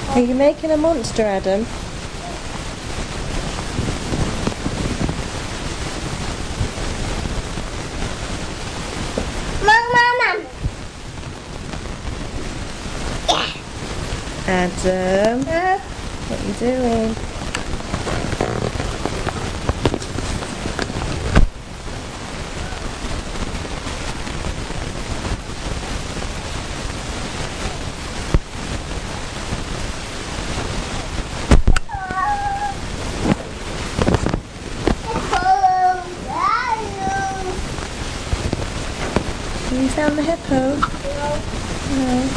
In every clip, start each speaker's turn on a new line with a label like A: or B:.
A: Are you making a monster, Adam?
B: Mum.
A: Adam, what are you doing? Can you sound the hippo? No.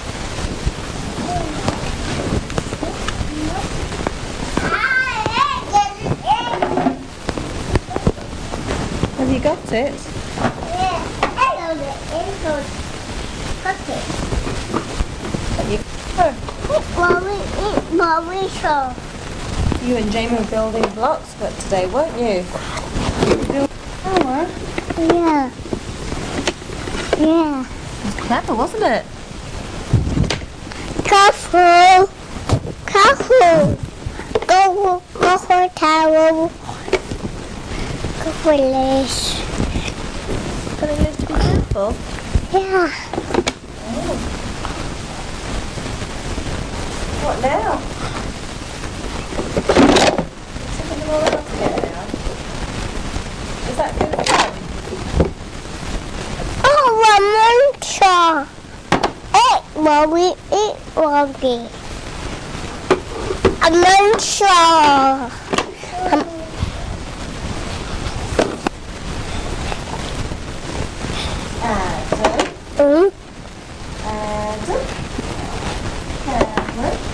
A: Have you got it? You and Jamie were building blocks but today, weren't you? Tower?
B: Yeah. Yeah.
A: It was clever, wasn't it?
B: Careful. Careful. Go for tower. Go for this.
A: Telling us to be careful.
B: Yeah.
A: Oh. What now? Taking them all out again now. Is that good fun?
B: Oh, a monster. Eat Bobby. A monster.
A: Adam.
B: Mm.
A: Adam. Cameron.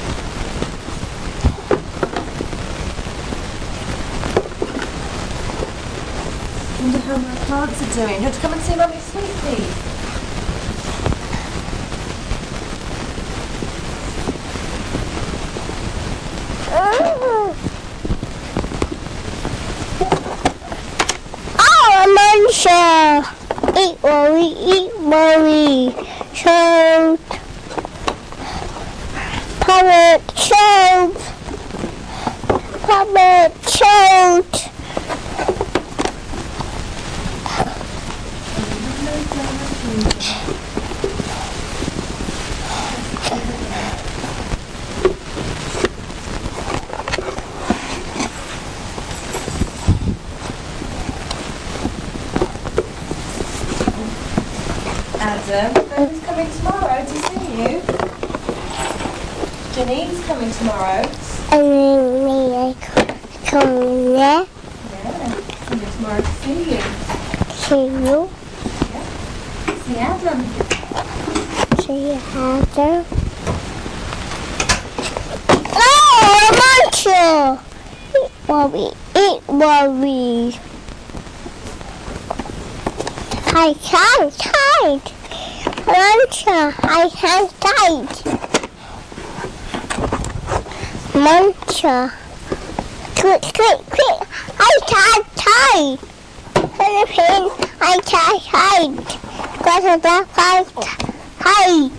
A: I wonder how my plants are doing. You have to come and see Mummy Sweetie.
B: Oh, a monster. Eat Bobby. Shout. Puppet shout. Puppet shout.
A: Adam, who's coming tomorrow to see you? Janine's coming tomorrow.
B: And then me, I come in there.
A: Yeah, coming tomorrow to see you.
B: See you.
A: See Adam.
B: See you after. Oh, a monster! Eat Bobby. I can't hide. Monster, I can't hide. Monster. Quick. I can't hide. Philippine, I can't hide. Got a black hide.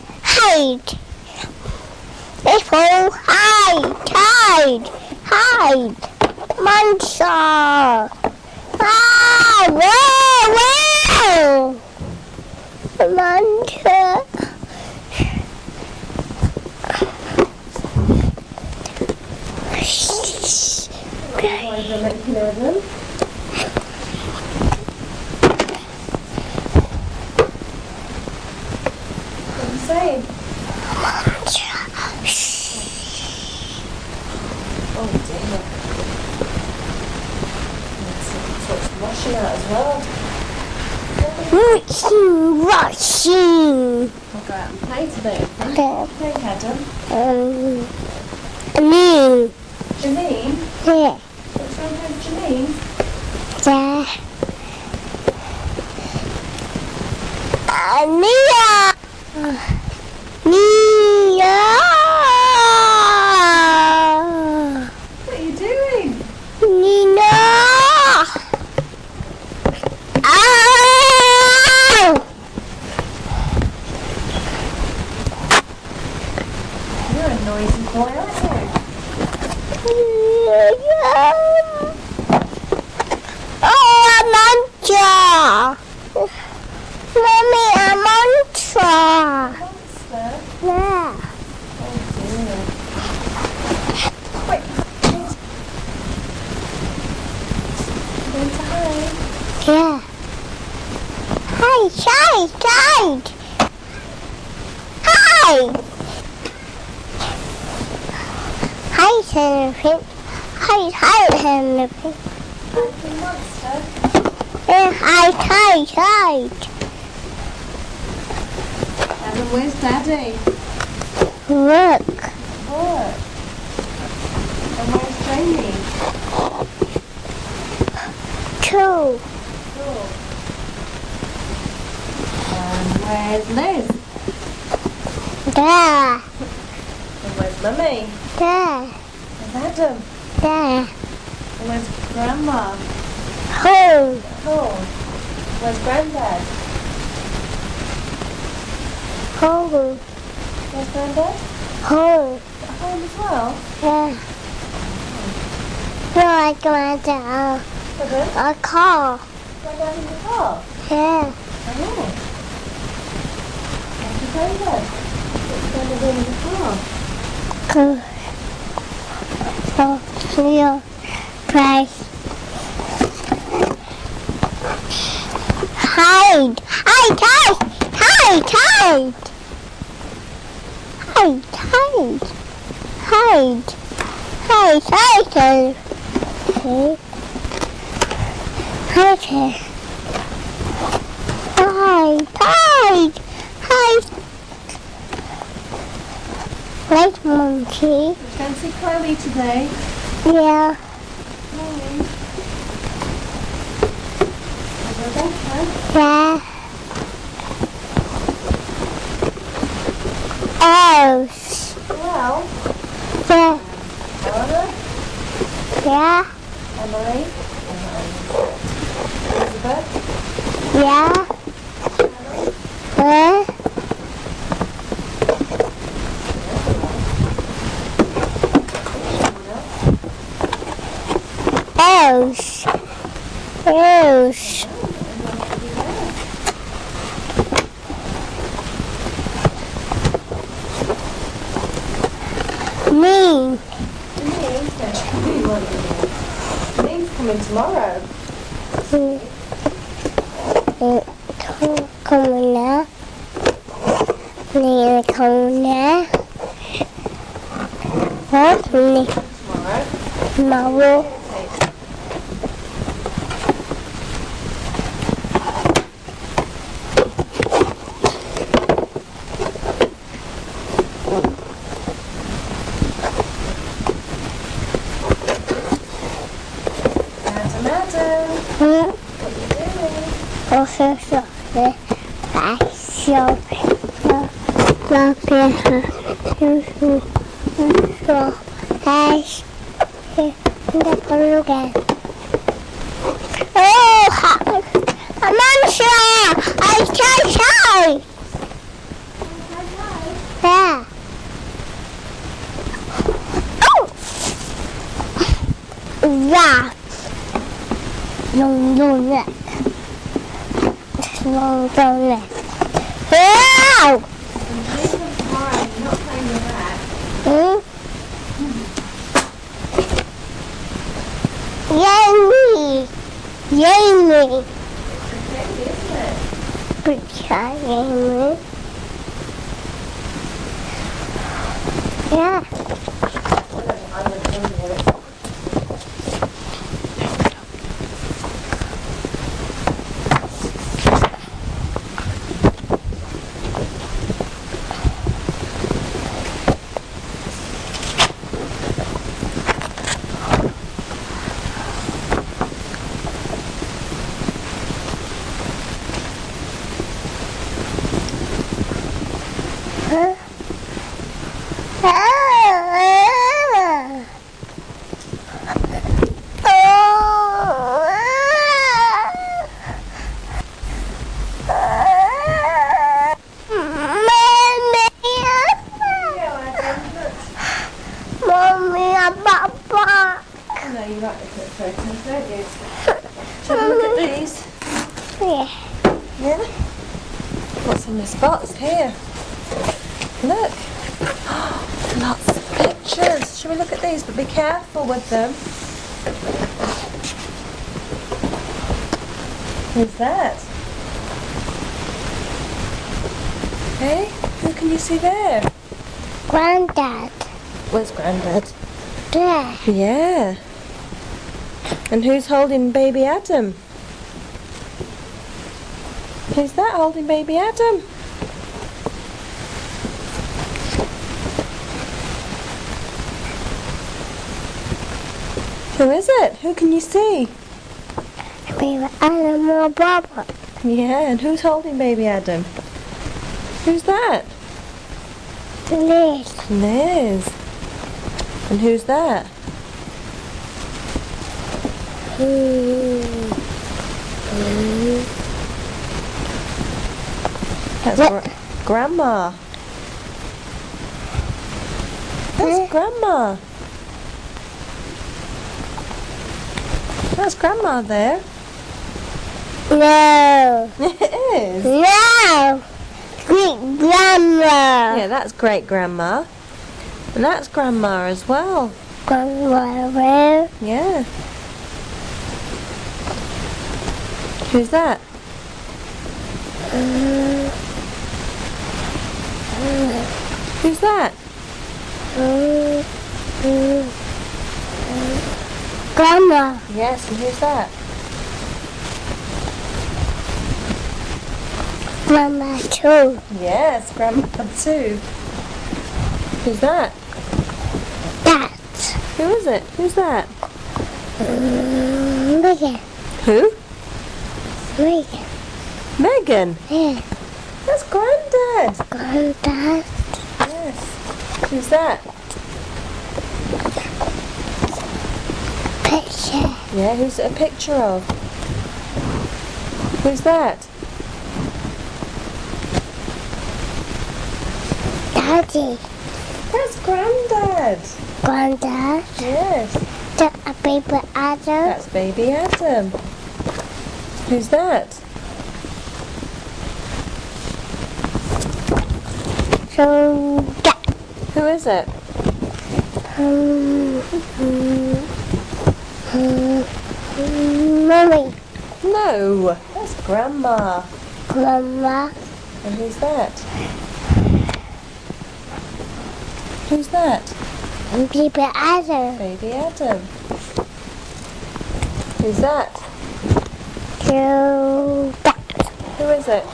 B: People, hide. Monster. Whoa. Monster.
A: Why is it like Adam? What are you saying? Oh dear. It's washing out as well.
B: Washing.
A: I'll go out and play today.
B: Okay.
A: Play, Adam.
B: Me.
A: Janine?
B: Yeah.
A: What's wrong with Janine?
B: Yeah. Mia.
A: What are you doing?
B: Nina.
A: You're a noisy
B: Pin. Hide, Henry Pin.
A: Hiding monster.
B: Hide.
A: Adam, where's Daddy?
B: Look.
A: Look. And where's Jamie?
B: Two.
A: Cool. And where's Liz?
B: There.
A: And where's Mummy?
B: There.
A: And Adam?
B: There.
A: And where's Grandma?
B: Home.
A: Cool. Where's Granddad?
B: Home.
A: Where's Granddad?
B: Home.
A: At home as well?
B: Yeah. No, I can down.
A: Pardon?
B: A car.
A: Granddad in the car?
B: Yeah.
A: Oh. Where's your Granddad? What's Granddad in the car?
B: Good. So, real price. Hide. Right, monkey.
A: We're going to see Chloe today.
B: Yeah.
A: Chloe. Is Rebecca?
B: Yeah. Else.
A: Well.
B: Yeah.
A: Eleanor?
B: Yeah.
A: Emily? Elizabeth?
B: Yeah. Else. Me.
A: Me's coming tomorrow.
B: Coming now. Nina coming now. What?
A: Tomorrow.
B: Tomorrow.
A: Madam.
B: Hmm?
A: What are you doing?
B: Also, yeah. No, yeah. No, don't let. Wow!
A: Tomorrow, you're not playing with that.
B: Yay!
A: Sexy, isn't it?
B: Yay! Yeah.
A: I'm going to do it. No, you like looking at photos, don't you? Shall we look at these?
B: Yeah.
A: Yeah? Got some nice spots here. Look. Lots of pictures. Shall we look at these? But be careful with them. Who's that? Hey, who can you see there?
B: Granddad.
A: Where's Grandad?
B: There.
A: Yeah. And who's holding baby Adam? Who's that holding baby Adam? Who is it? Who can you see?
B: Baby animal Baba.
A: Yeah, and who's holding baby Adam? Who's that?
B: Liz.
A: Liz. And who's that? That's Grandma. That's Grandma. That's Grandma there.
B: No.
A: It is.
B: No. Great grandma.
A: Yeah, that's great Grandma. And that's Grandma as well.
B: Grandma.
A: Yeah. Who's that? Who's that?
B: Grandma.
A: Yes, and who's that?
B: Grandma too.
A: Yes, Grandma too. Who's that?
B: That.
A: Who is it? Who's that?
B: Megan.
A: Who?
B: Megan.
A: Megan.
B: Yeah.
A: That's Granddad.
B: Granddad.
A: Yes. Who's that?
B: Picture.
A: Yeah, who's it a picture of? Who's that?
B: Daddy.
A: That's Granddad.
B: Granddad.
A: Yes.
B: That a baby Adam.
A: That's baby Adam. Who's that?
B: So that.
A: Who is it?
B: Mommy.
A: No, that's Grandma.
B: Grandma.
A: And who's that? Who's that?
B: Baby Adam.
A: Baby Adam. Who's that?
B: So that.
A: Who is it?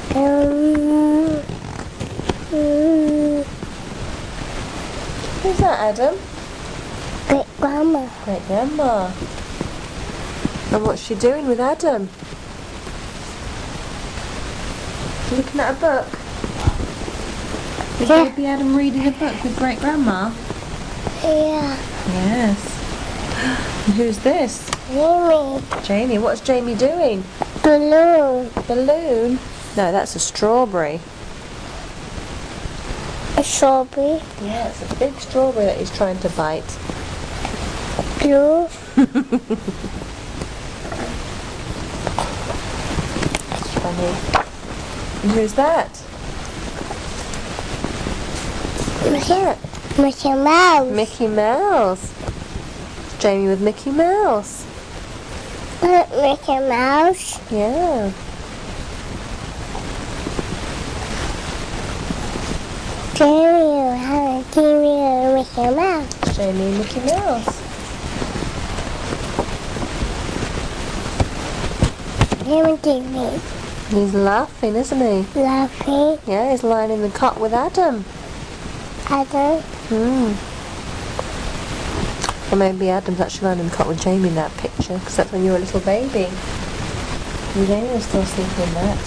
A: Who's that, Adam?
B: Great grandma.
A: Great Grandma. And what's she doing with Adam? Looking at a book. Is
B: Yeah.
A: baby Adam reading a book with Great Grandma?
B: Yeah.
A: Yes. And who's this?
B: Jamie.
A: Jamie. What's Jamie doing?
B: Balloon.
A: Balloon? No, that's a strawberry.
B: A strawberry.
A: Yeah, it's a big strawberry that he's trying to bite.
B: Blue.
A: That's funny. And who's that? Who's that?
B: Mickey Mouse.
A: Mickey Mouse. It's Jamie with Mickey Mouse.
B: Mickey Mouse.
A: Yeah.
B: Jamie and Mickey Mouse.
A: Jamie and Mickey Mouse.
B: Jamie.
A: He's laughing, isn't he?
B: Laughing.
A: Yeah, he's lying in the cot with Adam.
B: Adam.
A: Or maybe Adam's actually lying in the cot with Jamie in that picture, because that's when you were a little baby. And Jamie was still sleeping in that.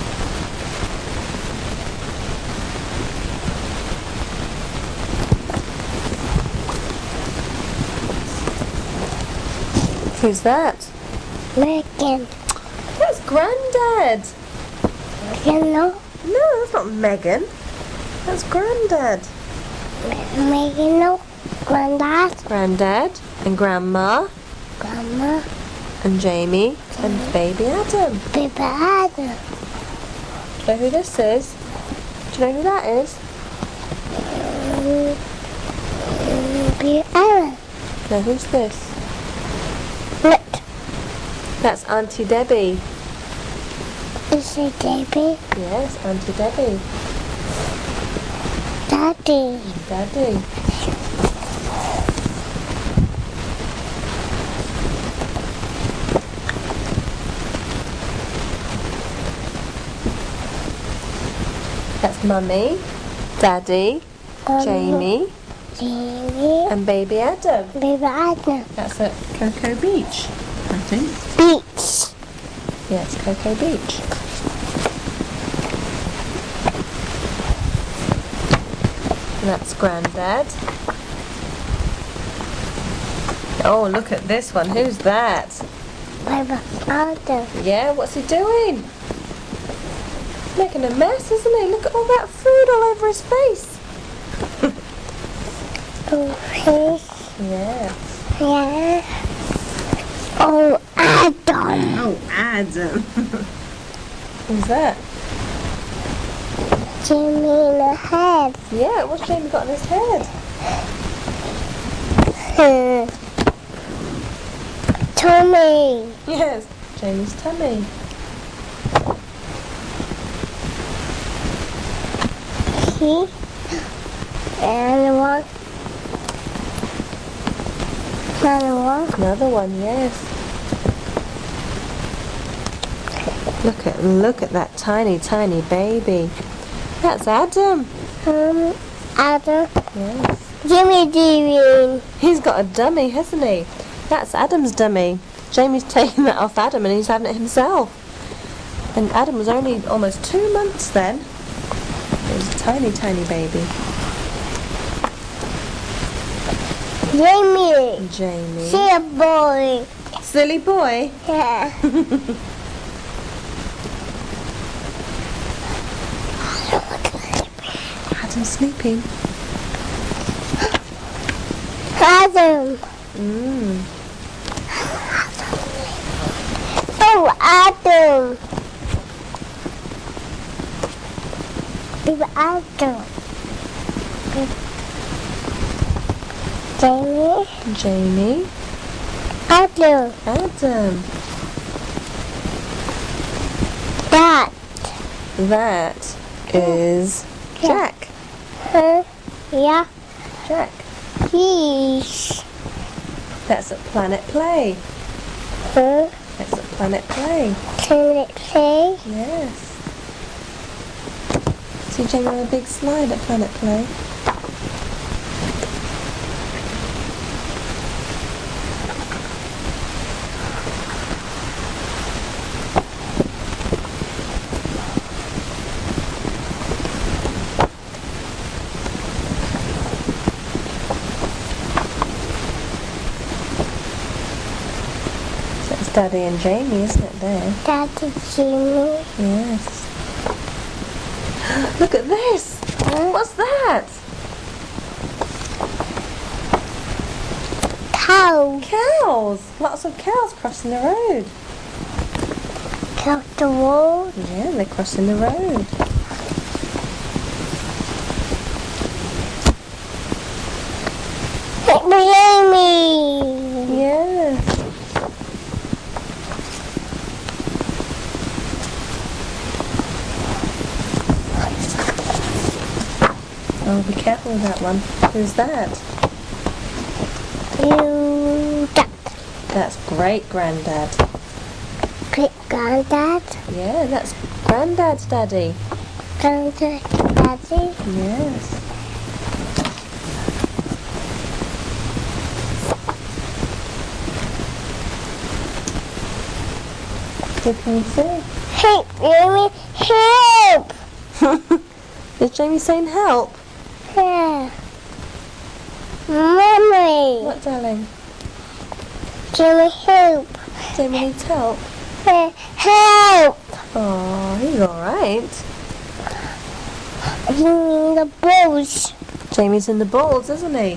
A: Who's that?
B: Megan.
A: That's Grandad.
B: You know?
A: No, that's not Megan. That's Grandad.
B: Megan, no. Granddad.
A: Granddad and Grandma
B: Grandma.
A: and Jamie and baby Adam.
B: Baby Adam.
A: Do you know who this is? Do you know who that is?
B: Baby Adam.
A: No, who's this?
B: Look.
A: That's Auntie Debbie.
B: Is it Baby?
A: Yes, Auntie Debbie.
B: Daddy.
A: Daddy. That's Mummy, Daddy, Jamie,
B: Jamie,
A: and baby Adam.
B: baby Adam.
A: That's at Cocoa Beach, I think.
B: Beach.
A: Yeah, it's Cocoa Beach. And that's Grandad. Oh, look at this one. Who's that?
B: Baby Adam.
A: Yeah, what's he doing? Making a mess, isn't he? Look at all that food all over his face.
B: Okay.
A: Yeah.
B: Yeah. Oh, Adam.
A: Oh, Adam. Who's that?
B: Jamie in the head.
A: Yeah, what's Jamie got on his head?
B: Tommy.
A: Yes, Jamie's tummy.
B: He. And one. Another one.
A: Another one, yes. Look at that tiny baby. That's Adam.
B: Adam.
A: Yes.
B: Jimmy doing.
A: He's got a dummy, hasn't he? That's Adam's dummy. Jamie's taking that off Adam and he's having it himself. And Adam was only almost 2 months then. He was a tiny baby.
B: Jamie.
A: Jamie.
B: See a boy.
A: Silly boy.
B: Yeah.
A: Adam's sleeping.
B: Adam. Oh, Adam. Baby Adam. Jamie.
A: Jamie.
B: Adam.
A: Adam.
B: That.
A: That is Jack.
B: Yeah.
A: Jack.
B: He's.
A: That's at Planet Play.
B: Her.
A: That's at Planet Play.
B: Can it play?
A: Yes. See Jamie on a big slide at Planet Play. So it's Daddy and Jamie, isn't it, there?
B: Daddy Jimmy.
A: Yes. Look at this! What's that?
B: Cow.
A: Cows! Lots of cows crossing the road.
B: Cow the wall.
A: Yeah, they're crossing the road.
B: It's Jamie.
A: Yeah. Oh, be careful with that one. Who's that?
B: You duck.
A: That's Great Grandad.
B: Great granddad.
A: Yeah, that's Grandad's daddy.
B: Granddad. Daddy.
A: Yes. What can you say?
B: Help, Jamie. Help.
A: Is Jamie saying help?
B: Yeah. Mommy.
A: What, darling?
B: Jamie, help.
A: Jamie needs help.
B: Help.
A: Oh, he's alright.
B: You in the balls.
A: Jamie's in the balls, isn't he?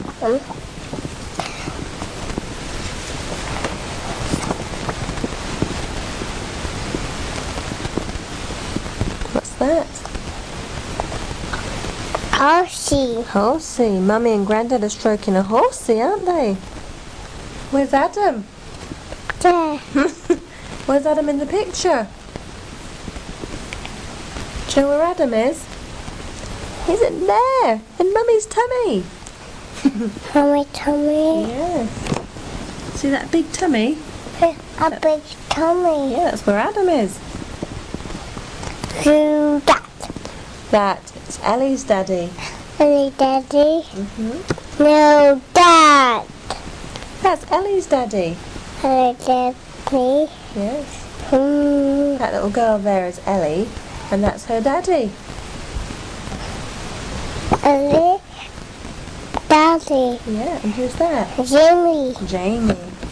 A: What's that?
B: Horsey.
A: Horsey. Mummy and Grandad are stroking a horsey, aren't they? Where's Adam?
B: There.
A: Where's Adam in the picture? Do you know where Adam is? He's in there, in Mummy's tummy.
B: Mommy, tummy.
A: Yes. See that big tummy?
B: A big tummy.
A: Yeah, that's where Adam is.
B: Do that.
A: That That's Ellie's daddy.
B: Ellie Daddy.
A: Mm-hmm.
B: No, Dad.
A: That's Ellie's daddy.
B: Ellie Daddy.
A: Yes.
B: Hmm.
A: That little girl there is Ellie, and that's her daddy.
B: Ellie Daddy.
A: Yeah, and who's that?
B: Jimmy.
A: Jamie.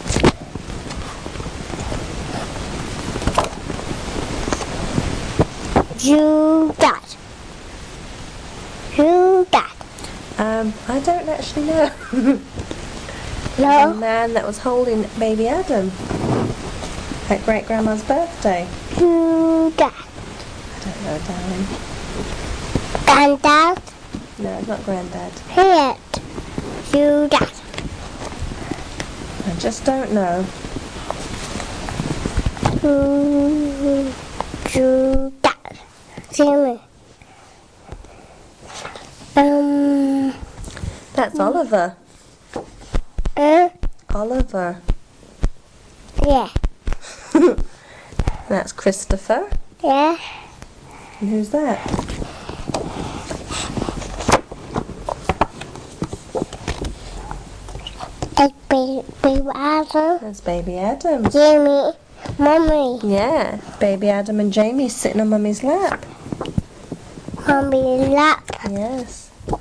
B: You Dad. You Dad.
A: I don't actually know. The
B: No.
A: man that was holding baby Adam at great grandma's birthday.
B: You Dad.
A: I don't know, darling.
B: Granddad.
A: No, it's not Granddad.
B: Here. You Dad.
A: I just don't know.
B: You Dad. Jimmy.
A: That's Oliver.
B: Uh,
A: Oliver.
B: yeah.
A: That's Christopher.
B: Yeah.
A: And who's that?
B: It's baby Adam.
A: That's baby Adam.
B: Jimmy. Mommy.
A: Yeah, baby Adam and Jamie sitting on Mummy's lap.
B: Mommy lap.
A: Yes.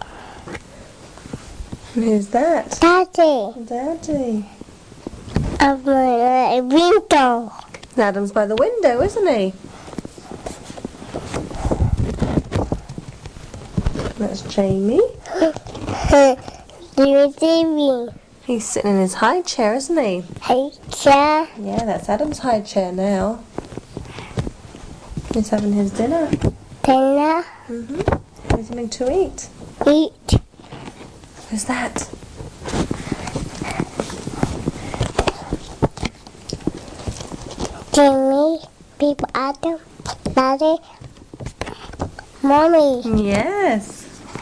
A: And who's that?
B: Daddy.
A: Daddy.
B: Of my window.
A: Adam's by the window, isn't he? That's Jamie.
B: Jimmy.
A: He's sitting in his high chair, isn't he?
B: Hey, chair.
A: Yeah, that's Adam's high chair now. He's having his dinner.
B: Dinner.
A: Having something to eat.
B: Eat.
A: Who's that?
B: Jimmy. Baby Adam. Daddy. Mommy.
A: Yes.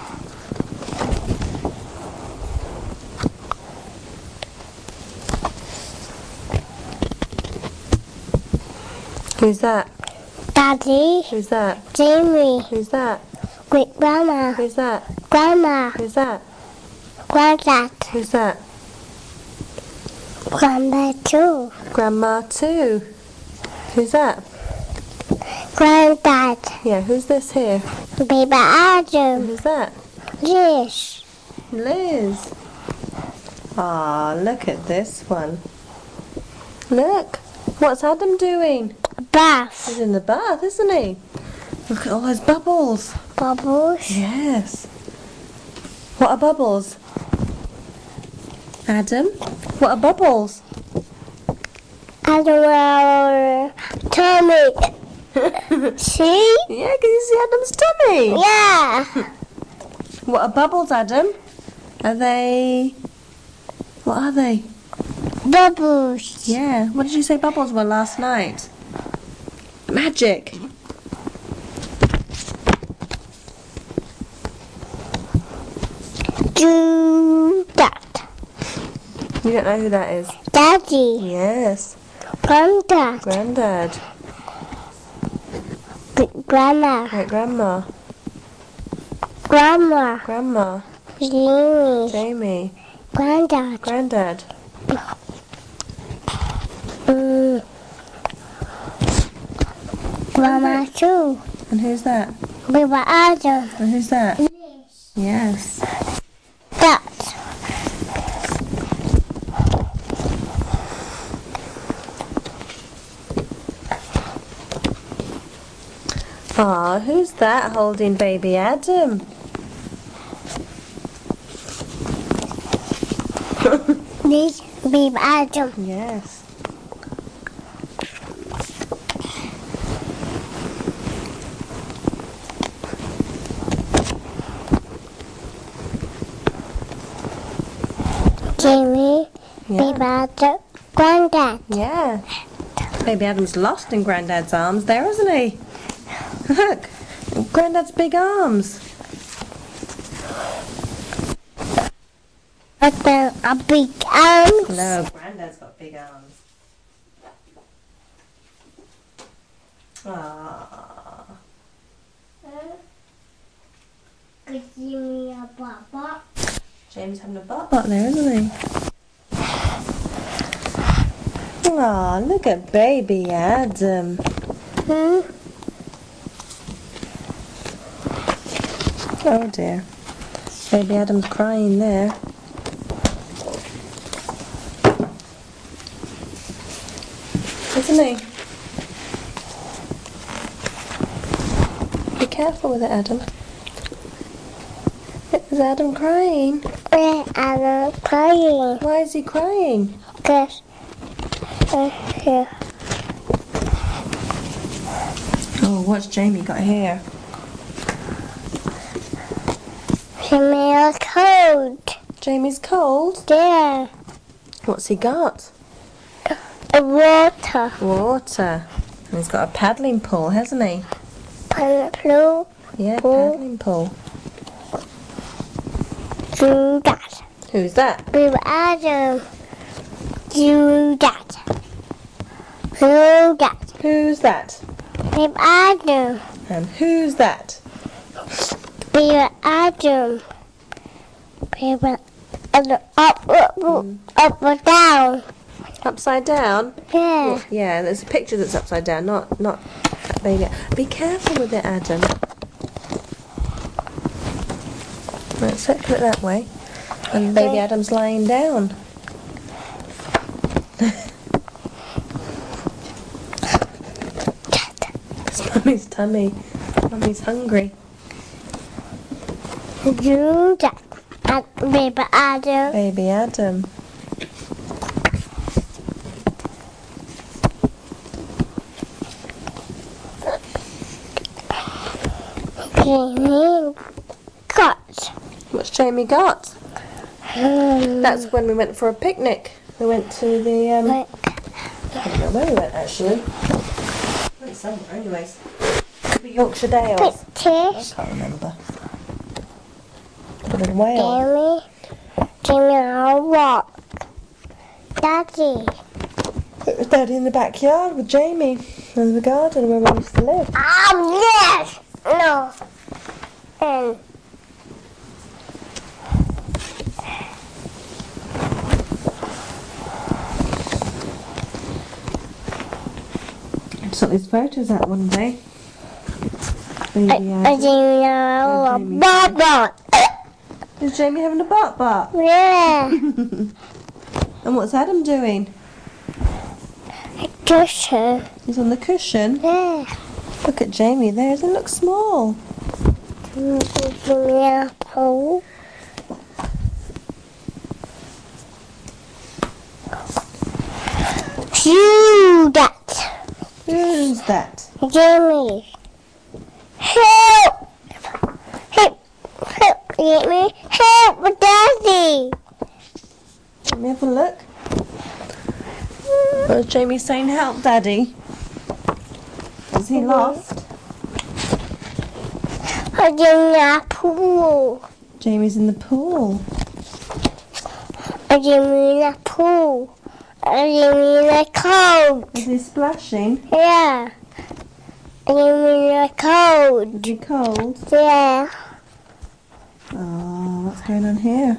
A: Who's that?
B: Daddy.
A: Who's that?
B: Jimmy.
A: Who's that?
B: Great grandma.
A: Who's that?
B: Grandma.
A: Who's that?
B: Granddad.
A: Who's that?
B: Grandma too.
A: Grandma too. Who's that?
B: Granddad.
A: Yeah, who's this here?
B: Baby Adam.
A: Who's that?
B: Yes.
A: Liz. Ah, look at this one. Look. What's Adam doing?
B: Bath.
A: He's in the bath, isn't he? Look at all those bubbles.
B: Bubbles.
A: Yes. What are bubbles? Adam? What are bubbles?
B: Adam, Tommy. See?
A: Yeah, can you see Adam's tummy?
B: Yeah.
A: What are bubbles, Adam? Are they... What are they?
B: Bubbles.
A: Yeah. What did you say bubbles were last night? Magic.
B: Do that.
A: You don't know who that is?
B: Daddy.
A: Yes.
B: Granddad.
A: Granddad.
B: Grandma.
A: Great grandma.
B: Grandma.
A: Grandma.
B: Jimmy.
A: Jamie.
B: Granddad.
A: Granddad.
B: Grandma too.
A: And who's that?
B: Baby Adam.
A: And who's that? Yes.
B: That.
A: Aw, who's that holding baby Adam?
B: This Baby Adam.
A: Yes.
B: Jimmy.
A: Yeah.
B: Baby Adam. Granddad.
A: Yeah. Baby Adam's lost in Granddad's arms there, isn't he? Look, Granddad's big arms.
B: But then a big arms.
A: No, Granddad's got big arms. Aww. Jamie's having a butt there, isn't he? Aw, look at baby Adam. Oh dear. Baby Adam's crying there. Isn't he? Be careful with it, Adam. Is Adam crying?
B: Yeah, I'm crying.
A: Why is he crying?
B: Because here.
A: Oh, what's Jamie got here?
B: Jamie's cold.
A: Jamie's cold?
B: Yeah.
A: What's he got?
B: Water.
A: Water. And he's got a paddling pool, hasn't he?
B: Blue.
A: Yeah,
B: Pool.
A: paddling pool.
B: Do that.
A: Who's that?
B: Baby Adam. Do that. Do that.
A: Who's that?
B: Baby Adam.
A: And who's that?
B: Baby Adam. Baby Adam. Up or down.
A: Upside down?
B: Yeah.
A: Yeah, there's a picture that's upside down, not baby. Be careful with it, Adam. Right, circle it that way. And baby Adam's lying down. It's Mummy's tummy. Mummy's hungry.
B: Do that. Baby Adam.
A: Baby Adam.
B: Jamie got.
A: What's Jamie got? That's when we went for a picnic. We went to the, I don't know where we went actually. We went somewhere anyways. Could be Yorkshire Dales. I
B: Fish.
A: can't remember. With a whale.
B: Jamie, I'll walk. Daddy.
A: It was Daddy in the backyard with Jamie in the garden where we used to live.
B: Yes. No. And
A: I took these photos out one day. Baby
B: I
A: Adam.
B: Jamie, I'll
A: Jamie.
B: walk.
A: Is Jamie having a butt?
B: Yeah.
A: And what's Adam doing?
B: Cushion.
A: He's on the cushion.
B: Yeah.
A: Look at Jamie there. Doesn't it look small?
B: Jamie, apple. Do that.
A: Who's that?
B: Jamie. Help! Help, Jamie. Help, Daddy.
A: Let me have a look. What was Jamie saying? Help, Daddy. Is he lost?
B: Jamie, apple.
A: Jamie's in the pool.
B: Jamie, apple. Jamie, cold.
A: Is he splashing?
B: Yeah. Jamie, cold.
A: Is he cold?
B: Yeah.
A: Oh, what's going on here?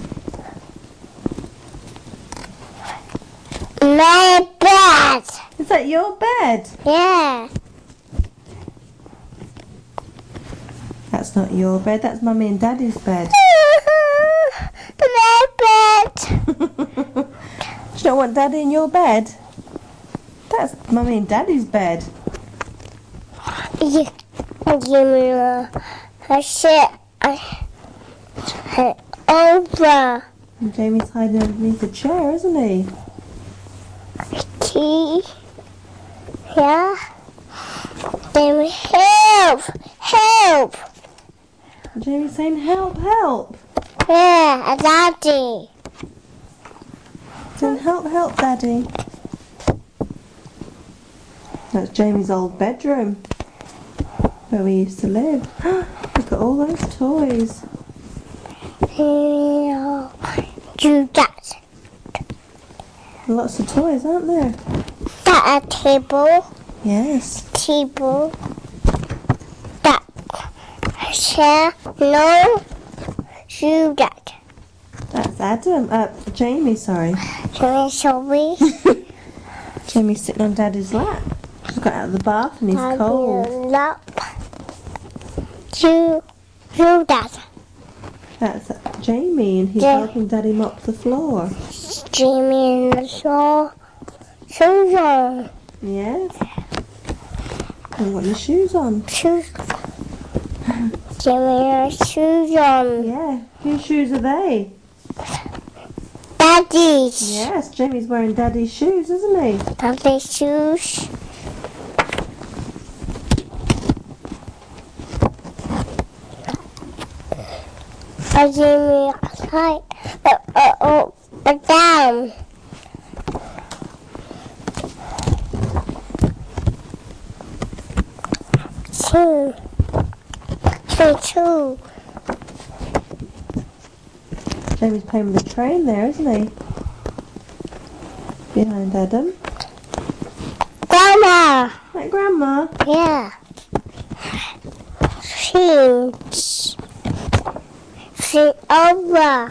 B: My bed.
A: Is that your bed?
B: Yeah.
A: That's not your bed. That's Mummy and Daddy's bed.
B: My bed.
A: Do you not want Daddy in your bed? That's Mummy and Daddy's bed.
B: Yeah. Jamie, I said, over.
A: And Jamie's hiding underneath the chair, isn't he?
B: Tea. Yeah. Jamie, help! Help!
A: Jamie's saying, help, help.
B: Yeah, Daddy.
A: Saying, help, help, Daddy. That's Jamie's old bedroom where we used to live. Look at all those toys.
B: Do that.
A: Lots of toys, aren't there?
B: That a table.
A: Yes.
B: Table. That chair. No. Do that.
A: That's Adam. Jamie, sorry.
B: Sorry.
A: Jamie's sitting on Daddy's lap. He's got out of the bath and he's cold.
B: Lap. You, Dad.
A: That's Jamie and he's helping Daddy mop the floor.
B: Jamie and the shoes on.
A: Yes. And what your shoes on?
B: Shoes. Jamie has shoes on.
A: Yeah. Whose shoes are they?
B: Daddy's.
A: Yes, Jamie's wearing Daddy's shoes, isn't he?
B: Daddy's shoes. Jamie outside. Down. Two.
A: Jamie's playing with the train there, isn't he? Behind Adam.
B: Grandma.
A: Like Grandma.
B: Yeah. She's over.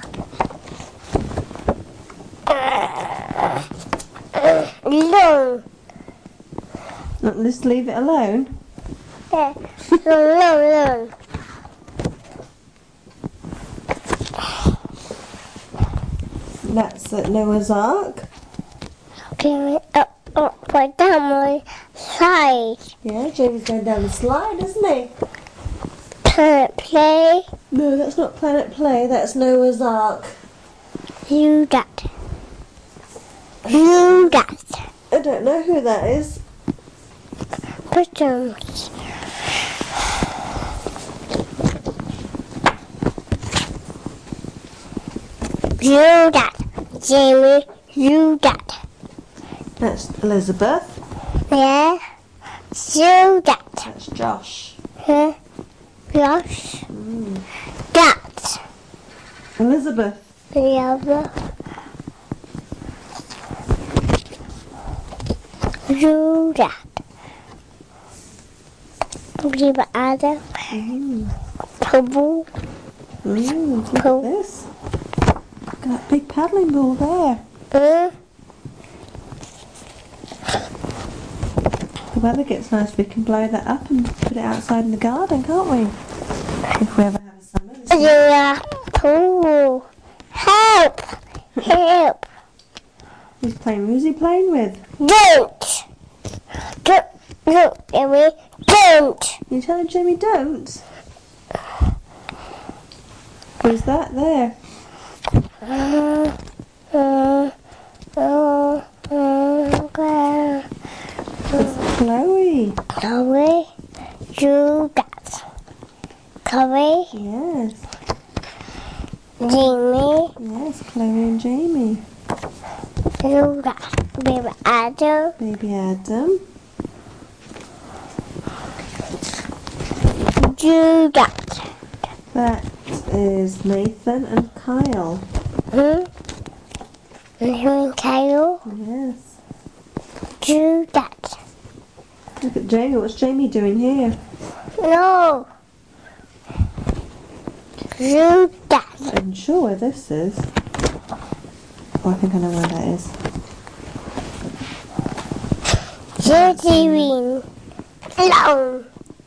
B: No.
A: Just leave it alone.
B: Yeah. No.
A: That's at Noah's Ark.
B: Okay, up, down my side.
A: Yeah, Jamie's going down the slide, isn't he?
B: Planet Play.
A: No, that's not Planet Play, that's Noah's Ark.
B: You that.
A: I don't know who that is.
B: Christians. You that. Jamie, you that.
A: That's Elizabeth.
B: Yeah. You that.
A: That's Josh.
B: Huh? Josh. That.
A: Elizabeth.
B: The other. You that. Give Adam. Purple.
A: Look at this. Look at that big paddling ball there. The weather gets nice, we can blow that up and put it outside in the garden, can't we? If we ever have a summer.
B: Yeah. Pool. Help. Help.
A: Who's he playing with?
B: Don't. Emmy. Don't.
A: You telling Jamie don't? Who's that there? It's Chloe.
B: Chloe. You got. Chloe.
A: Yes.
B: Jamie.
A: Yes, Chloe and Jamie.
B: You got. Baby Adam.
A: Baby Adam.
B: You got.
A: That is Nathan and Kyle.
B: And Kyle.
A: Yes.
B: You got.
A: Look at Jamie. What's Jamie doing here?
B: No. You got.
A: I'm sure where this is. Oh, I think I know where that is.
B: You're doing. Alone.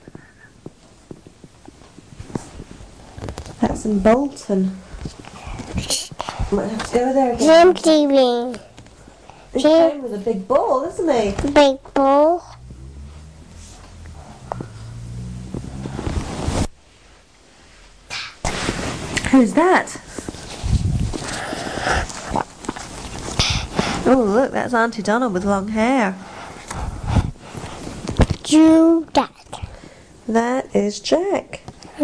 A: That's in Bolton. Might have to go there again.
B: Jim TV.
A: He's playing with a big ball, isn't he?
B: Big ball.
A: Who's that? Oh, look, that's Auntie Donna with long hair.
B: You got.
A: That is Jack.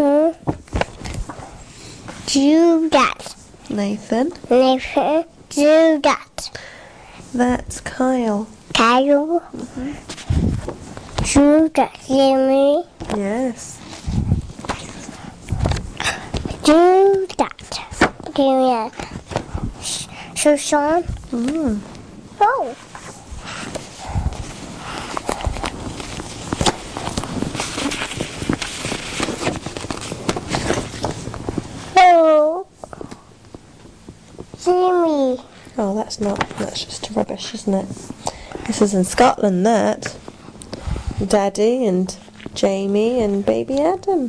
B: You got.
A: Nathan.
B: Nathan. You got.
A: That's Kyle.
B: Kyle. You got. Jimmy.
A: Yes.
B: You got. Jimmy. Susan. Oh. Oh.
A: that's not. That's just rubbish, isn't it? This is in Scotland, that. Daddy and Jamie and baby Adam.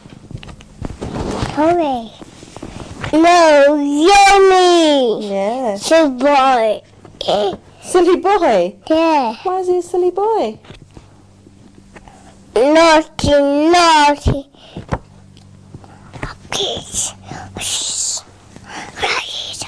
B: Hurry. No, Yummy!
A: Yeah.
B: So boy.
A: Silly boy?
B: Yeah.
A: Why is he a silly boy?
B: Naughty, naughty. Kids. Right.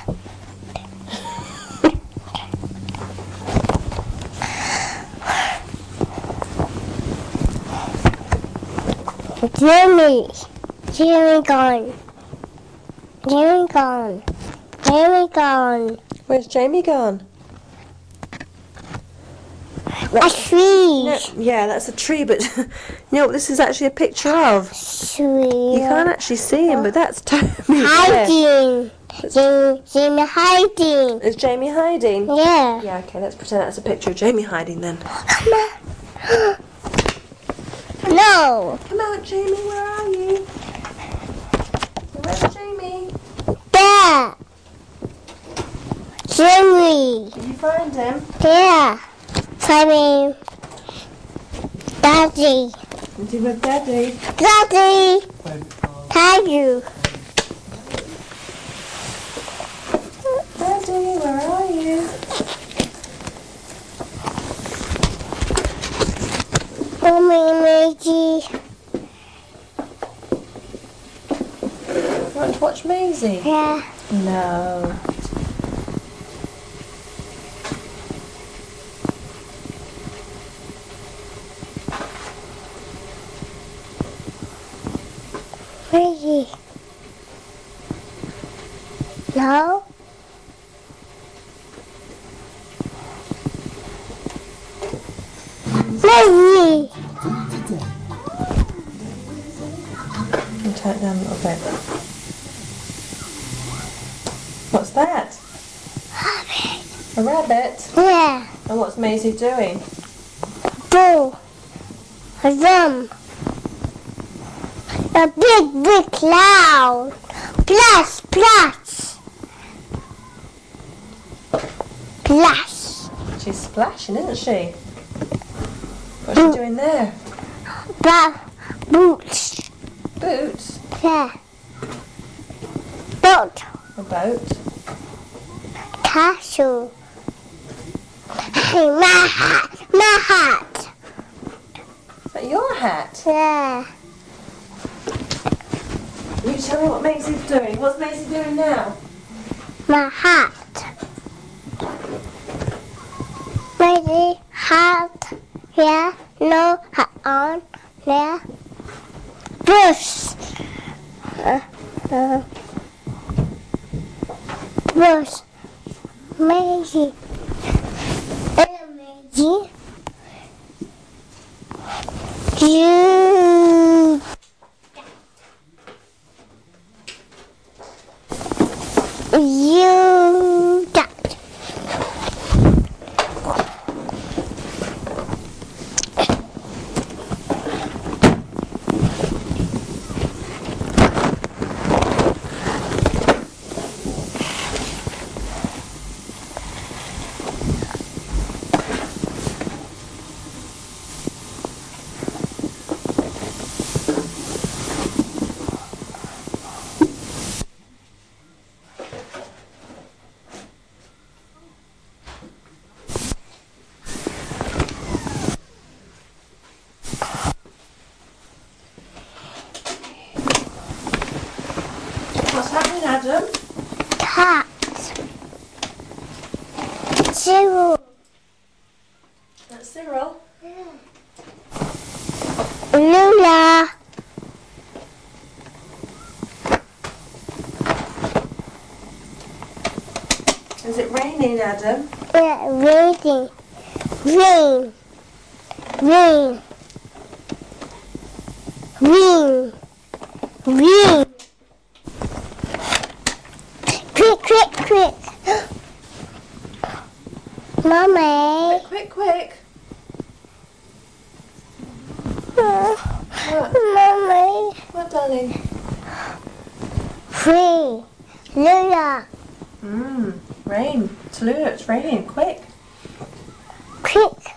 B: Jimmy. Jimmy gone. Jimmy gone. Jimmy gone.
A: Where's Jamie gone?
B: A tree.
A: No, yeah, that's a tree, but you know what this is actually a picture of?
B: Tree.
A: You can't actually see him, but that's Tommy. there.
B: Hiding. Jimmy hiding.
A: Is Jamie hiding?
B: Yeah.
A: Yeah, okay, let's pretend that's a picture of Jamie hiding then.
B: Come on. No.
A: Come out, Jamie, where are you? Where's Jamie?
B: There. Jimmy.
A: Did you find him?
B: Yeah. Find Daddy.
A: Is he with Daddy?
B: Daddy. Thank you.
A: Daddy, where are you?
B: Mommy, Maggie.
A: You want to watch Maisie?
B: Yeah.
A: No.
B: Maggie. No. Maggie.
A: And turn it down a little bit. What's that? A rabbit?
B: Yeah.
A: And what's Maisie doing?
B: Go. A drum. A big, big cloud. Plus, plus. Plus.
A: She's splashing, isn't she? What's she doing there?
B: Boots.
A: Boots?
B: Yeah. Boat.
A: A boat?
B: Castle. Hey, my hat. My hat.
A: Is that your hat?
B: Yeah.
A: You tell me what Maisie's doing. What's Maisie doing now?
B: My hat. Maybe hat. Yeah. No hat on. Yeah. Brush. Brush. Maisie. Hello, Maisie. You. You. That.
A: What's happening, Adam?
B: Cat. Zero.
A: That's Cyril.
B: Lula.
A: Is it raining, Adam?
B: Yeah, raining. Rain. Rain. Rain. Rain. Quick, quick, quick. Mommy.
A: Quick, quick. What?
B: Mommy.
A: What, darling?
B: Free. Lula.
A: Rain. Tallulah, it's raining. Quick.
B: Quick.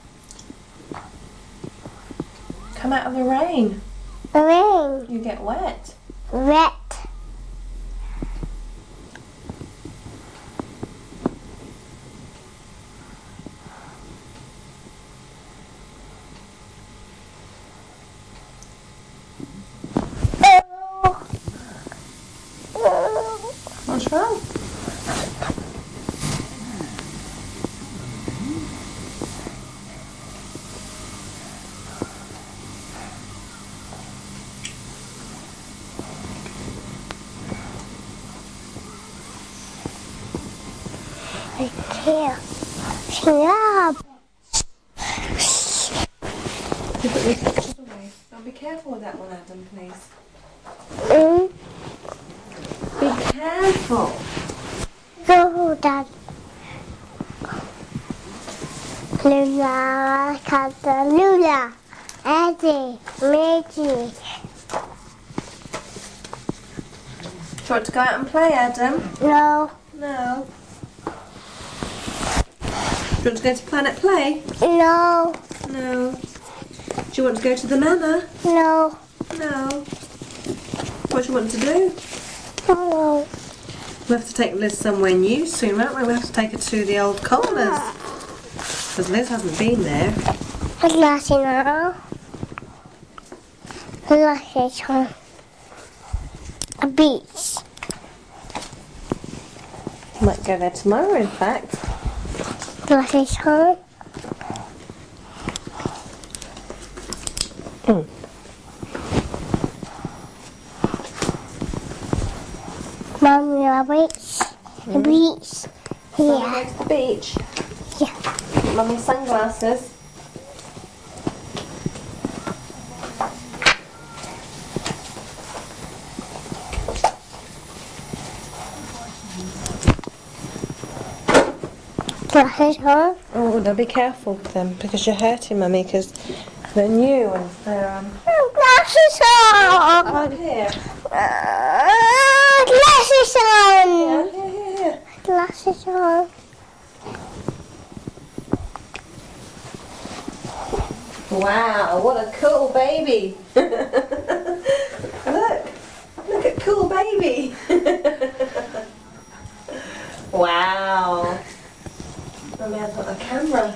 A: Come out of the rain.
B: Rain.
A: You get wet.
B: Wet.
A: What's wrong?
B: I can't. Stop.
A: You put your pictures away. Now be careful with that one, Adam, please.
B: Mm.
A: Be careful.
B: Go, Dad. Lula, Kata, Lula, Eddie, Mickey.
A: Do you want to go out and play, Adam?
B: No,
A: No. Do you want to go to Planet Play?
B: no,
A: No. Do you want to go to the Manor?
B: no,
A: No. What do you want to do?
B: no.
A: We have to take Liz somewhere new soon, won't we? We have to take her to the old Colmers. Because Liz hasn't been there.
B: Glasses now. Glasses on. A beach.
A: Might go there tomorrow, in fact.
B: Glasses on. Mommy, a beach. A beach.
A: Wanna
B: Yeah.
A: go to the beach?
B: Yeah.
A: Get Mummy's sunglasses.
B: Glasses on.
A: Oh, now be careful with them because you're hurting Mummy because they're new and they're
B: Glasses on.
A: right here.
B: Glasses on.
A: Here.
B: Glasses on.
A: Wow, what a cool baby. Look at cool baby. Wow. Mummy has got a camera.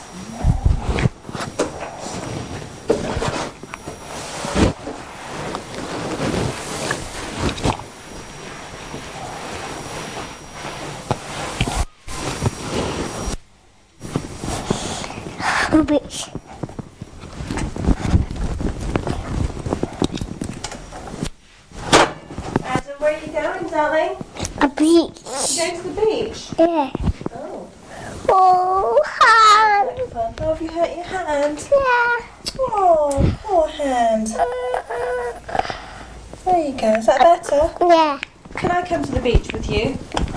B: A beach.
A: Adam, where are you going, darling?
B: A beach.
A: You going to the beach?
B: Yeah.
A: Oh.
B: Oh, hand.
A: Oh, have you hurt your hand?
B: Yeah.
A: Oh, poor hand. There you go. Is that better?
B: Yeah.
A: Can I come to the beach with you?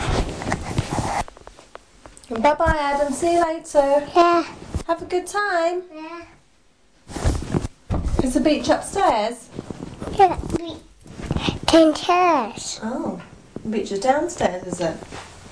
A: Bye bye, Adam. See you later.
B: Yeah.
A: Have a good time.
B: Yeah.
A: Is the beach upstairs?
B: Yeah. 10 chairs.
A: Oh, the beach is downstairs, is it?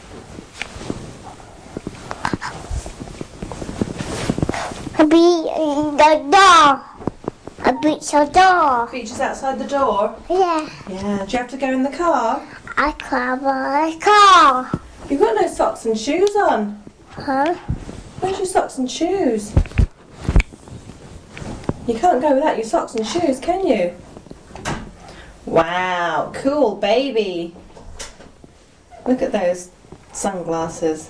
B: A beach the door. A beach the door.
A: Beach is outside the door.
B: Yeah.
A: Yeah. Do you have to go in the car?
B: I cover a car.
A: You've got no socks and shoes on.
B: Huh?
A: Where's your socks and shoes? You can't go without your socks and shoes, can you? Wow, cool baby. Look at those sunglasses.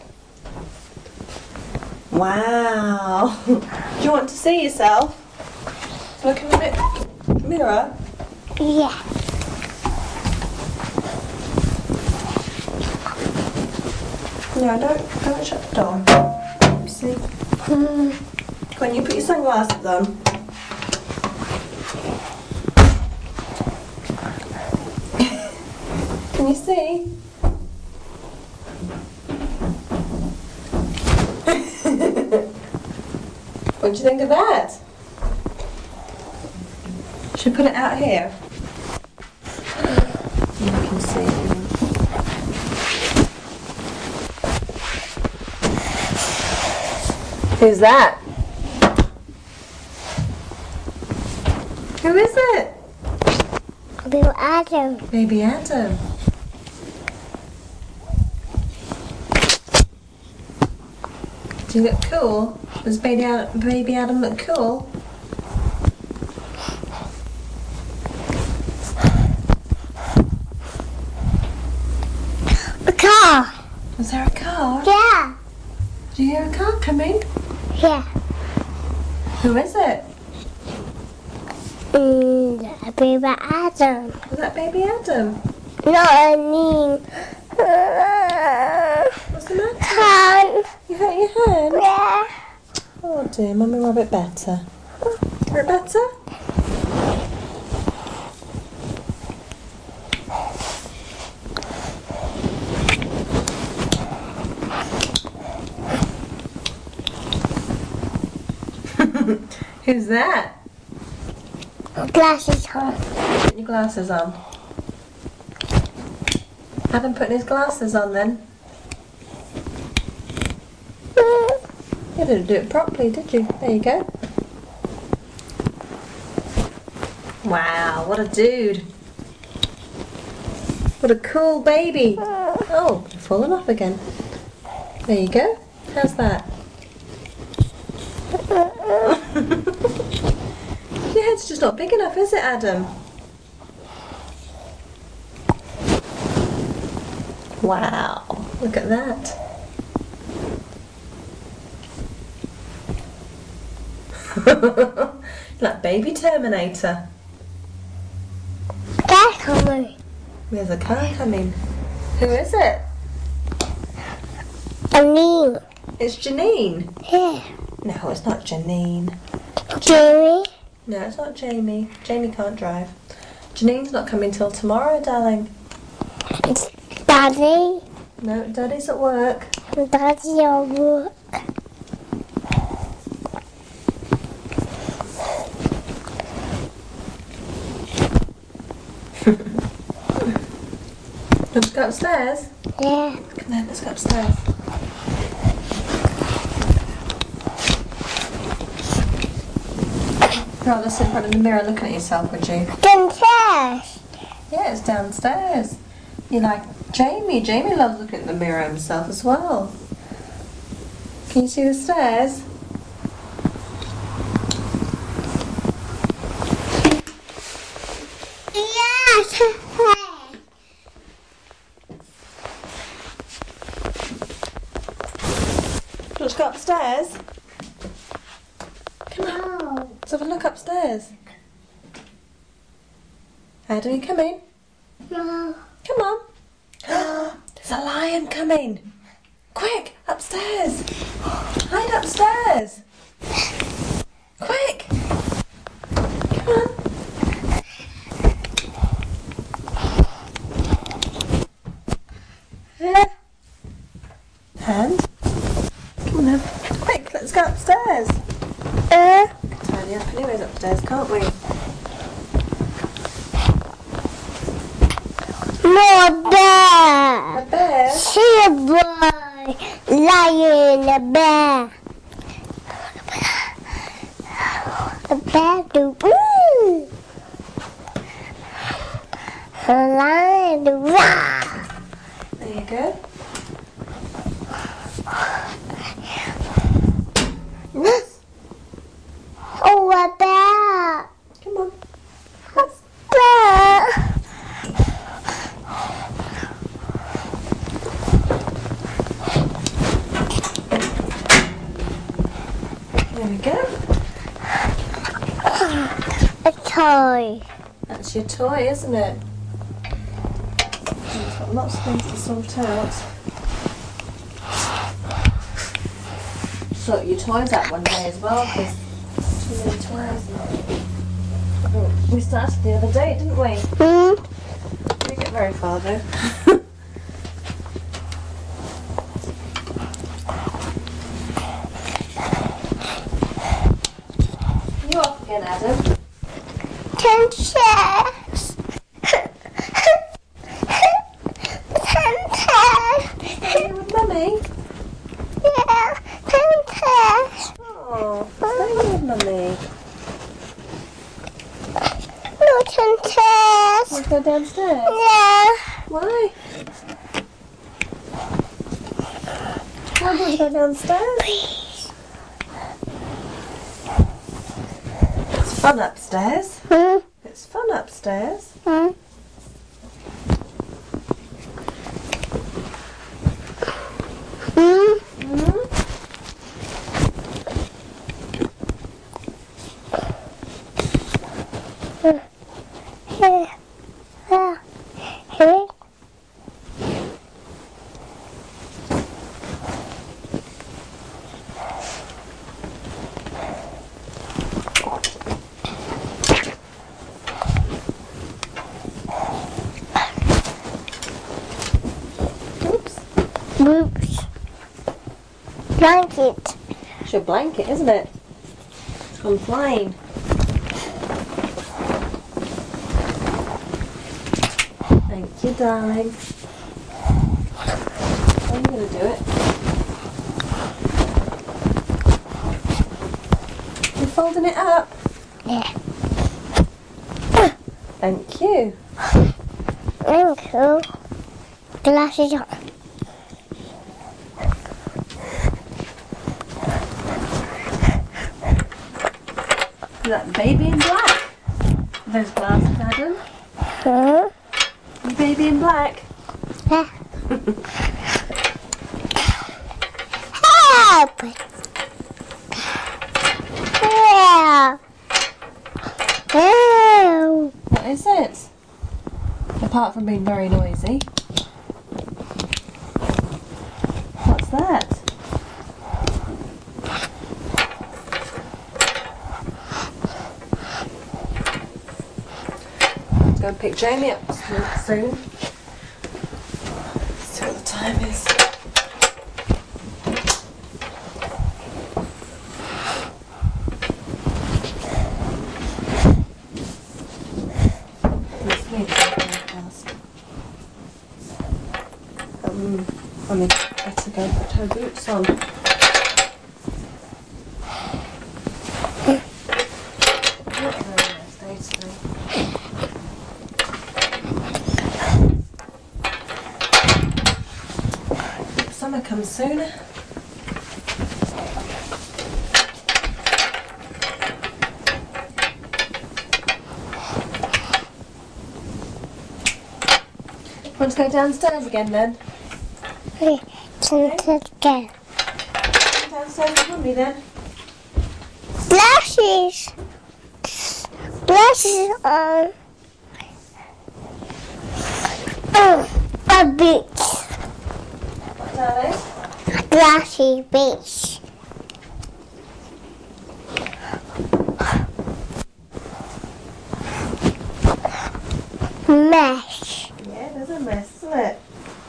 A: Wow. Do you want to see yourself? Look in the mirror.
B: Yeah.
A: No, don't shut the door. You see? Come on, you put your sunglasses on. Can you see? What do you think of that? Should we put it out here? You can see. Who's that? Who is it?
B: Bill Adam.
A: Baby Adam. Do you look cool? Does Baby Adam look cool?
B: A car.
A: Was there a car?
B: Yeah.
A: Do you hear a car coming?
B: Yeah.
A: Who is it?
B: Baby Adam.
A: Was that Baby Adam?
B: No, I mean.
A: What's the matter?
B: Can.
A: You hurt your hand?
B: Yeah.
A: Oh dear, Mummy, we're a bit better. We're a bit better? Who's that?
B: Glasses on.
A: Put your glasses on. Adam putting his glasses on then. You didn't do it properly, did you? There you go. Wow, what a dude. What a cool baby. Oh, fallen off again. There you go. How's that? Your head's just not big enough, is it, Adam? Wow, look at that. Like baby Terminator.
B: Car coming.
A: There's a car coming. Who is it?
B: I mean.
A: It's Janine.
B: Yeah.
A: No, it's not Janine.
B: Jamie.
A: No, it's not Jamie. Jamie can't drive. Janine's not coming till tomorrow, darling.
B: It's Daddy.
A: No, Daddy's at work.
B: Daddy at work.
A: Let's go upstairs.
B: Yeah.
A: Come on, let's go upstairs. Rather sit in front of the mirror looking at yourself, would you?
B: Downstairs.
A: Yeah, it's downstairs. You like Jamie. Jamie loves looking at the mirror himself as well. Can you see the stairs?
B: Yes.
A: Let's go upstairs. Come on.
B: No.
A: Let's have a look upstairs. Adam, you coming?
B: No.
A: Come on. There's a lion coming. Quick, upstairs. Hide upstairs. Quick. Come on. Hand. Come on then. Quick, let's go upstairs. Tidy up anyways upstairs, can't we?
B: No bear.
A: A bear?
B: See a boy. Lion, a bear. A bear do. A lion do.
A: There you go. Yes.
B: Oh, a bear.
A: Come on.
B: Bear.
A: There we go.
B: A toy.
A: That's your toy, isn't it? You've got lots of things to sort out. Sort your toys out one day as well, because too many toys. Oh, we started the other day, didn't we? Didn't get very far though. You off again, Adam?
B: 10 chairs. 10 chairs.
A: Are you with Mummy?
B: Yeah, 10 chairs. downstairs.
A: Let's go downstairs.
B: Yeah.
A: Why? Why do you want to go downstairs? It's fun upstairs. It's fun upstairs.
B: Oops. Blanket.
A: It's your blanket, isn't it? It's gone flying. Thank you, darling. I'm going to do it. You're folding it up?
B: Yeah.
A: Thank you.
B: Thank you. Glasses on.
A: Is that baby in black? Those glasses, Adam? You baby in black?
B: Yeah. Help! Yeah. Help!
A: What is it? Apart from being very noisy. What's that? Go and pick Jamie up soon. See what the time is. Let's leave it fast. Mummy, better go and put her boots on. Not a very nice day today. Summer comes sooner. Want to go downstairs again then?
B: Again.
A: Downstairs with Mummy then?
B: Glasses. Glasses on. A beach.
A: What, darling?
B: Glassy beach. Mesh.
A: Yeah, there's a mess, isn't it?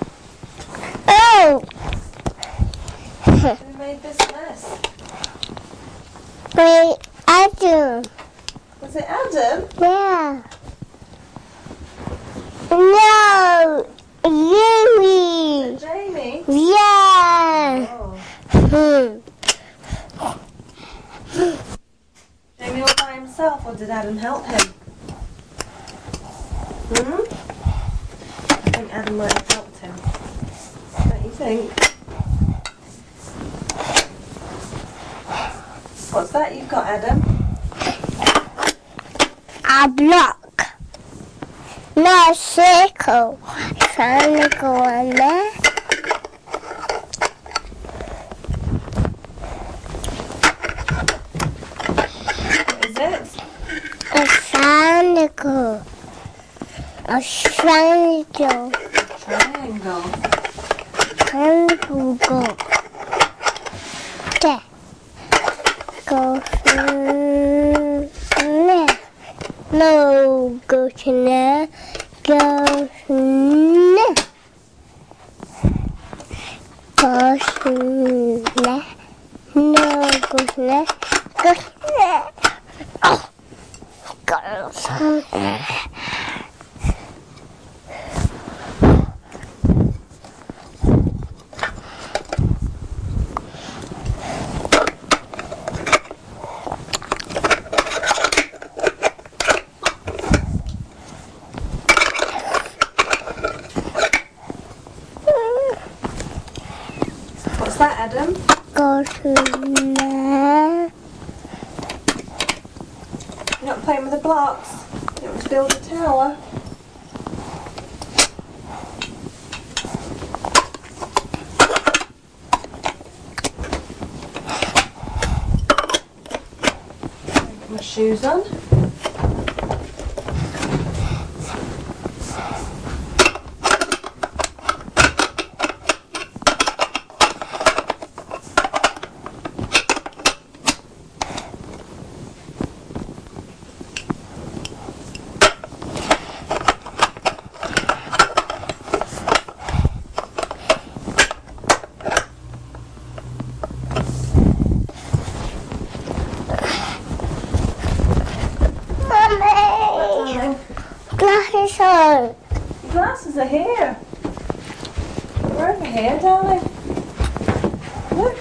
B: Oh!
A: Who made this mess?
B: Wait, Adam.
A: Was it Adam?
B: Yeah. No! Yumi!
A: Jamie?
B: Yeah!
A: Oh. Jamie all by himself, or did Adam help him? I think Adam might have helped him. Don't you think? What's that you've got, Adam?
B: A block. No, a circle. Trying to go on there.
A: What is it?
B: A triangle. A triangle.
A: Triangle.
B: Triangle. There. Go there. No, go to there. Go there. Go to there. No, go to there. Go to there. Oh. Go to there. No.
A: You're not playing with the blocks. You want to build a tower. Put my shoes on.
B: Mommy, glasses on.
A: Glasses are here. They're over here, darling. Look.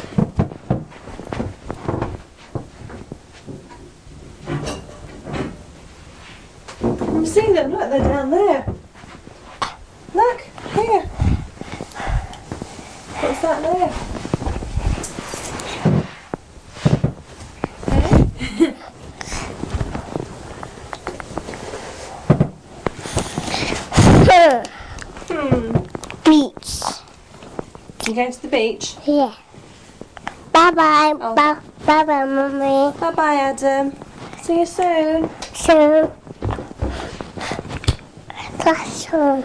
A: You see them? Look, they're down there. Look, here. What's that there?
B: Beach.
A: You going to the beach?
B: Yeah. Bye-bye.
A: Oh.
B: Bye-bye, Mommy.
A: Bye-bye, Adam. See you soon.
B: So, classroom.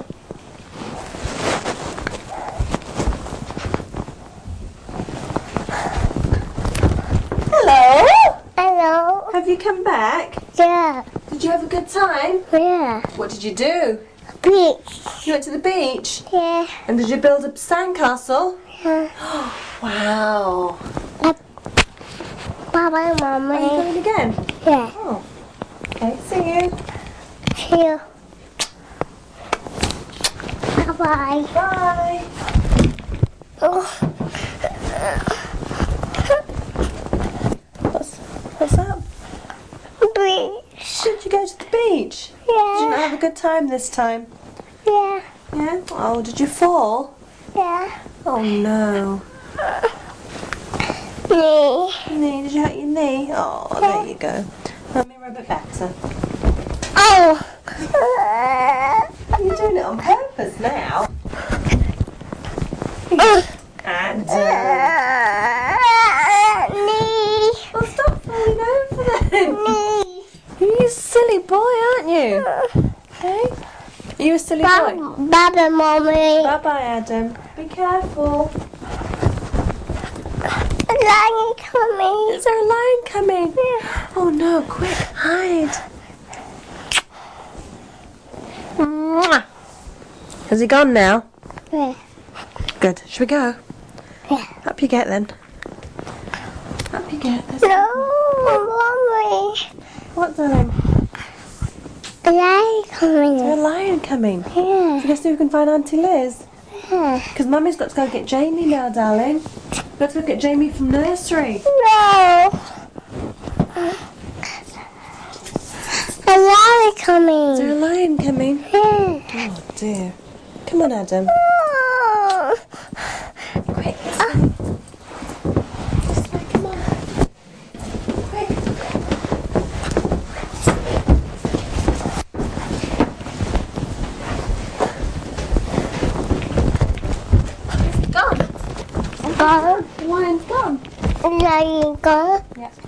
A: Hello.
B: Hello.
A: Have you come back?
B: Yeah.
A: Did you have a good time?
B: Yeah.
A: What did you do?
B: Beach.
A: You went to the beach?
B: Yeah.
A: And did you build a sandcastle?
B: Yeah.
A: Wow.
B: Bye-bye,
A: Are you
B: Mommy.
A: going again?
B: Yeah.
A: Oh. Okay, see you.
B: Here. Bye-bye.
A: Bye.
B: Oh.
A: What's up?
B: Beach.
A: Did you go to the beach? Did you not
B: Yeah.
A: have a good time this time?
B: Yeah.
A: Yeah? Oh, did you fall?
B: Yeah.
A: Oh no.
B: Me.
A: Knee, did you hurt your knee? Oh, there you go. Let me rub it better.
B: Oh.
A: You're doing it on purpose now. And
B: Knee.
A: oh, stop falling over then.
B: Knee.
A: You're a silly boy, aren't you? Okay? Are you a silly boy?
B: Bye-bye, Mommy.
A: Bye-bye, Adam. Be careful.
B: Lion coming.
A: Is there a lion coming?
B: Yeah.
A: Oh no, quick, hide. Mwah. Has he gone now?
B: Yeah.
A: Good. Should we go?
B: Yeah.
A: Up you get then. Up you get. There's
B: No, Mommy.
A: what, darling?
B: A lion
A: Is there a
B: coming.
A: lion coming?
B: Yeah.
A: Guess who we can find Auntie Liz?
B: Yeah.
A: Because Mummy's got to go get Jamie now, darling. We've got to go get Jamie from nursery.
B: No. A lion
A: Is there a
B: coming.
A: lion coming?
B: Yeah.
A: Oh dear. Come on, Adam.
B: Oh.
A: Quick, this way. This way, come on. Quick. It's gone.
B: Go.
A: The lion's gone.
B: A lion go.
A: Yeah.